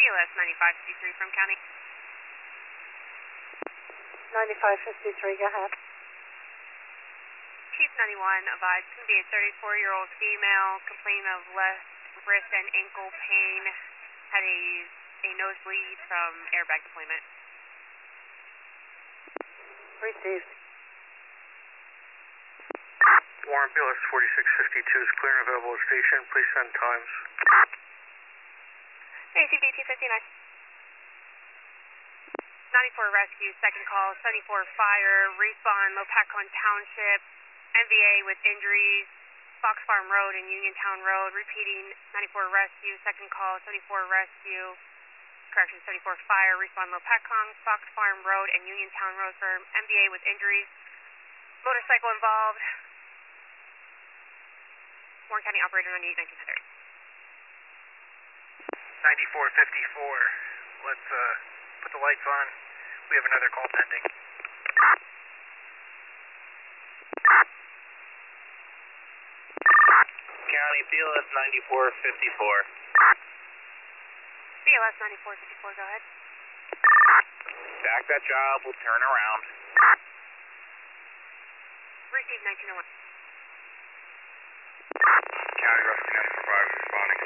BLS 9553 from County. 9553, go ahead. Chief 91 advised can be a 34-year-old female complaining of left wrist and ankle pain, had a nosebleed from airbag deployment. Received. Warren BLS 4652 is clear and available at station. Please send times. ACB 259. 94 rescue, second call, 74 fire, respawn, Lopatcon Township, MVA with injuries, Fox Farm Road and Uniontown Road, repeating 94 rescue, second call, 74 rescue, correction, 74 fire, respawn, Lopatcon, Fox Farm Road and Uniontown Road for MVA with injuries, motorcycle involved, Warren County operator 98 1900. 9454. Let's put the lights on. We have another call pending. County BLS 9454. BLS 9454, go ahead. Back that job, we'll turn around. Receive 1901. County Rescue 945 responding.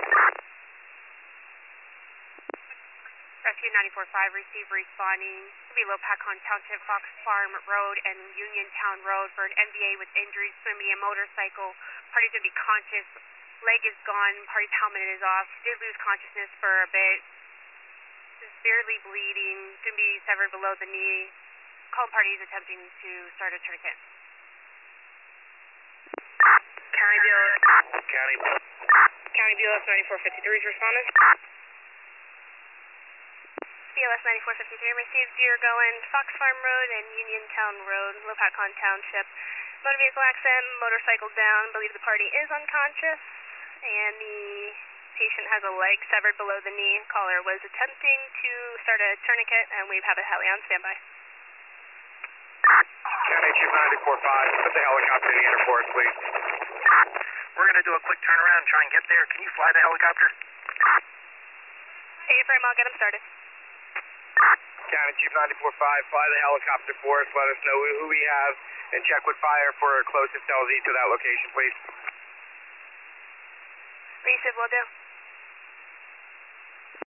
Rescue 945, receive responding. It'll be Lopatcon Township, Fox Farm Road and Uniontown Road for an MVA with injuries. It's going to be a motorcycle. Party's going to be conscious. Leg is gone. Party's helmet is off. Did lose consciousness for a bit. Severely bleeding. Going to be severed below the knee. Call party is attempting to start a tourniquet. County BLS 9453 is responding. BLS 9453 received deer going Fox Farm Road and Uniontown Road, Lopatcon Township. Motor vehicle accident, motorcycle down. Believe the party is unconscious, and the patient has a leg severed below the knee. Caller was attempting to start a tourniquet, and we have a heli on standby. County Chief 945, put the helicopter in the air for us, please. We're going to do a quick turnaround and try and get there. Can you fly the helicopter? Hey, frame, I'll get him started. County Chief 945, fly the helicopter for us. Let us know who we have and check with fire for our closest LZ to that location, please. Receive, will do.